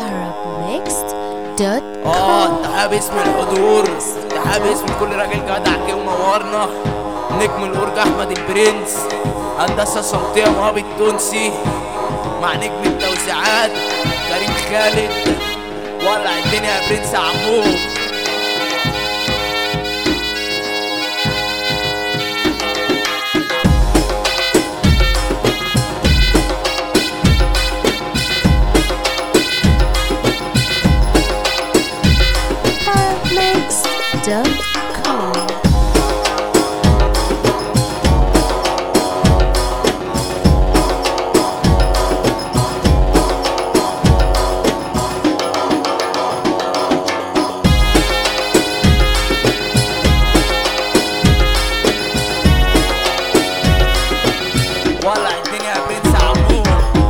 arabmixed.com. انت حابس من الحضور، انت حابس من كل راجل جدع جه ومنورنا. نجم الأورج أحمد البرنس، هندسة صوتية وهاب التونسي، مع نجم التوزيعات كريم خالد. ولع الدنيا يا برنس عمور. arabmixed.com. ولع الدنيا يا برنس عمور.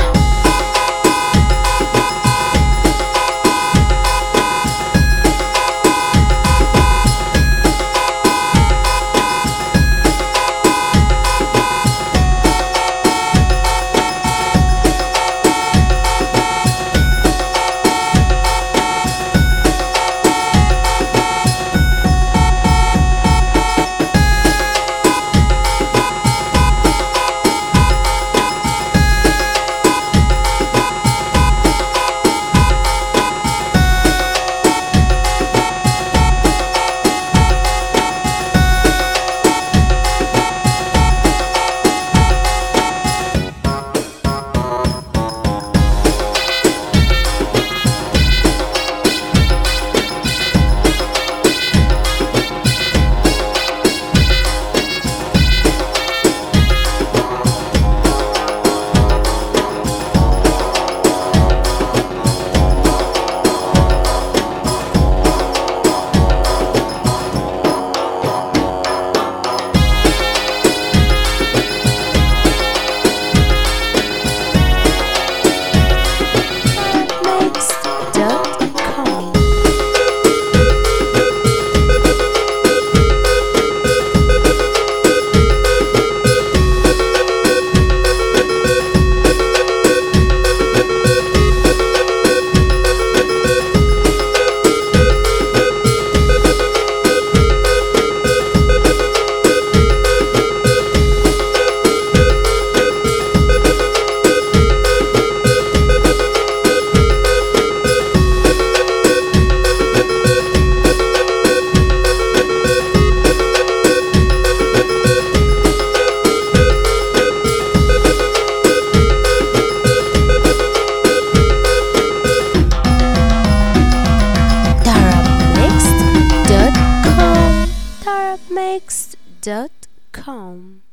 arabmixed.com. arabmixed.com.